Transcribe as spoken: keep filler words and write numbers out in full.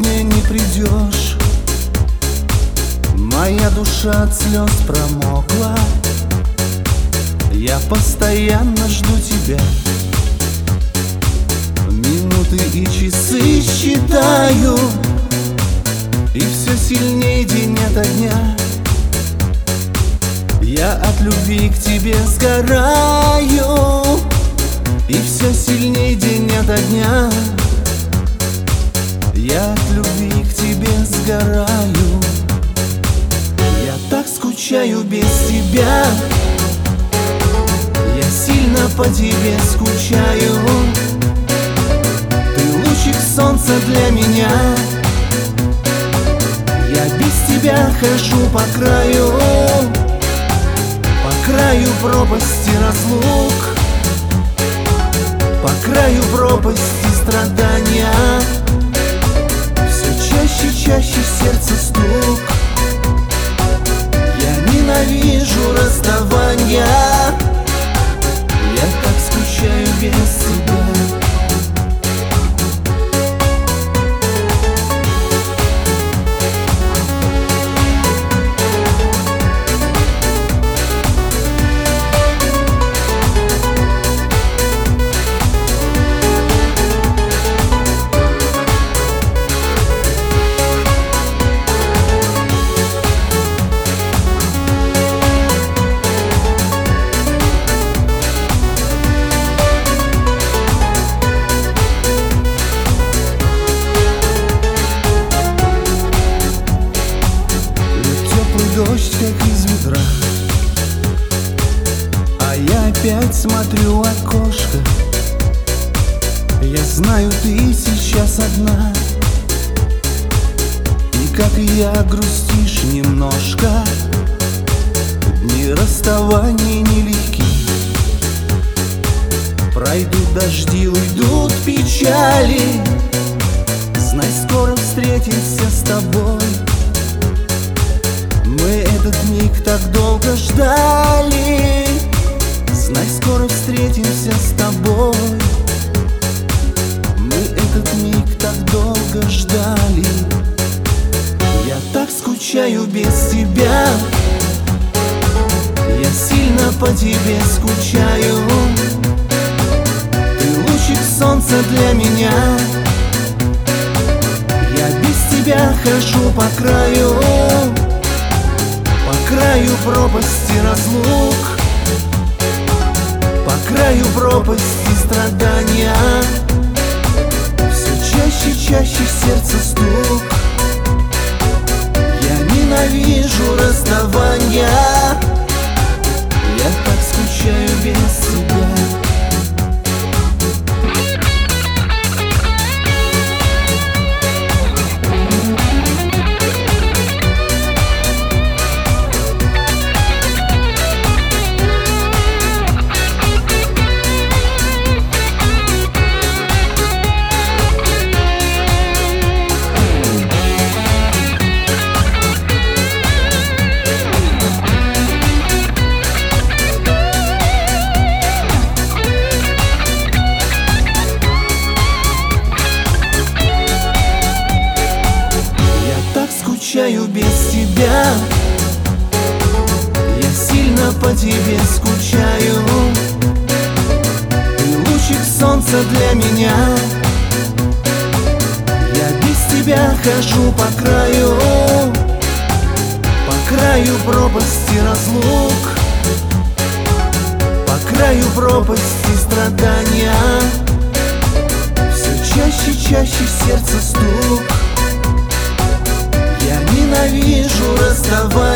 сегодня не придешь. Моя душа от слез промокла. Я постоянно жду тебя. Минуты и часы считаю, и все сильнее день ото дня. Я от любви к тебе сгораю, и все сильнее день ото дня. Я от любви к тебе сгораю. Я так скучаю без тебя. Я сильно по тебе скучаю. Ты лучик солнца для меня. Я без тебя хожу по краю, по краю пропасти разлук, по краю пропасти страдания. Все чаще, чаще в сердце стук. Я ненавижу расставания. Я так скучаю без тебя. Дождь как из ведра, а я опять смотрю в окошко. Я знаю, ты сейчас одна, и как и я грустишь немножко. Дни расставания нелегки. Пройдут дожди, уйдут печали. Знай, скоро встретимся с тобой. Мы этот миг так долго ждали. Знай, скоро встретимся с тобой. Мы этот миг так долго ждали. Я так скучаю без тебя. Я сильно по тебе скучаю. Ты лучик солнца для меня. Я без тебя хожу по краю, по краю пропасти разлук, по краю пропасти страдания. Все чаще, чаще в сердце стук. Я ненавижу расставания. Я так скучаю без тебя. Скучаю без тебя. Я сильно по тебе скучаю. Ты лучик солнца для меня. Я без тебя хожу по краю, по краю пропасти разлук, по краю пропасти страдания. Все чаще, чаще в сердце стук. Я ненавижу расставания.